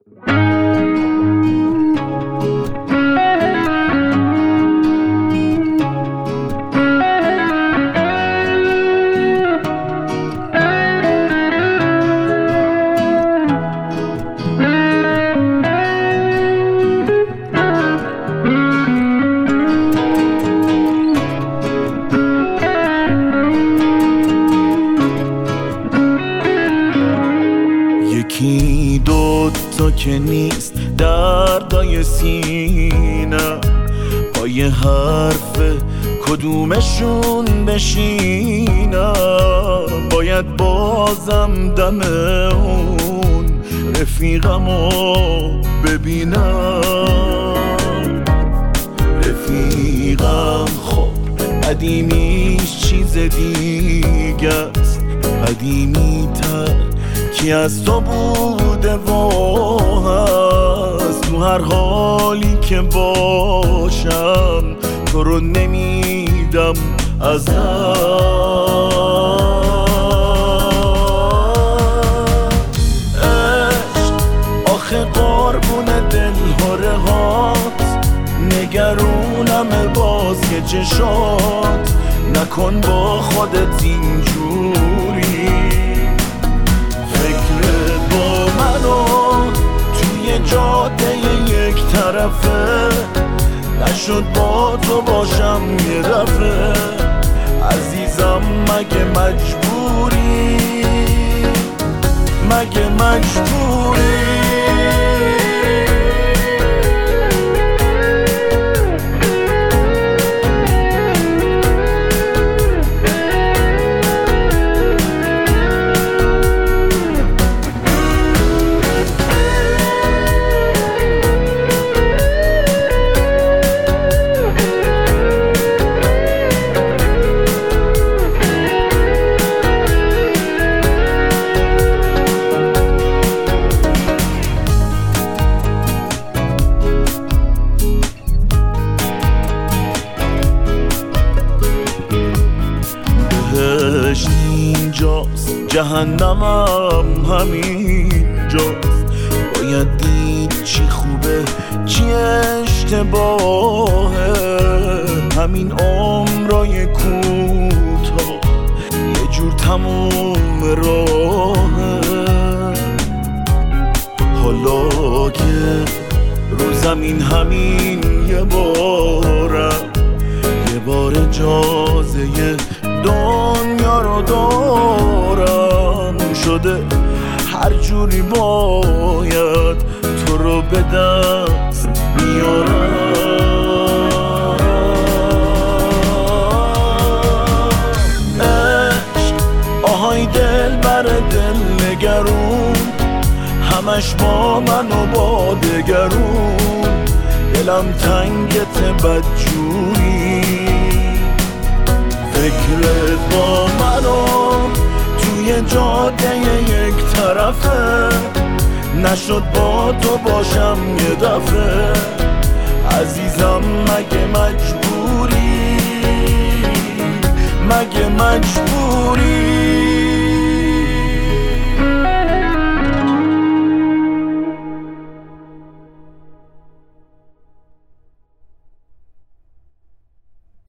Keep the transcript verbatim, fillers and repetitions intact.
یکی دوتا که نیست دردای سینه، با یه حرف کدومشون بشینم. باید بازم دم اون رفیقمو ببینم. رفیقم خب قدیمیش چیز دیگه است، قدیمی تر کی از تو بوده و هست. تو هر حالی که باشم تو رو نمیدم از عشق. آخه قربون دلهاره هات، نگرونم باز که چشات. نکن با خودت اینجوری، فکرت با منو توی جاده یک طرفه. نشد با تو باشم یه دفعه، عزیزم مگه مجبوری، مگه مجبوری. بهشت اینجاست، جهنمم همینجاست. باید دید چی خوبه چی اشتباهه. همین عمرای کوتاه یه جور تموم راهه. حالا که رو زمین همین یه بارم، یه بار اجازه دنیا رو دارم شده. هر جوری باید تو رو به دست بیارم. عشق آهای دل بر دل نگرون، همش با من و با دگرون. دلم تنگت بدجوری، فکرت با منو توی جاده یک طرفه. نشد با تو باشم یه دفعه، عزیزم مگه مجبوری، مگه مجبوری.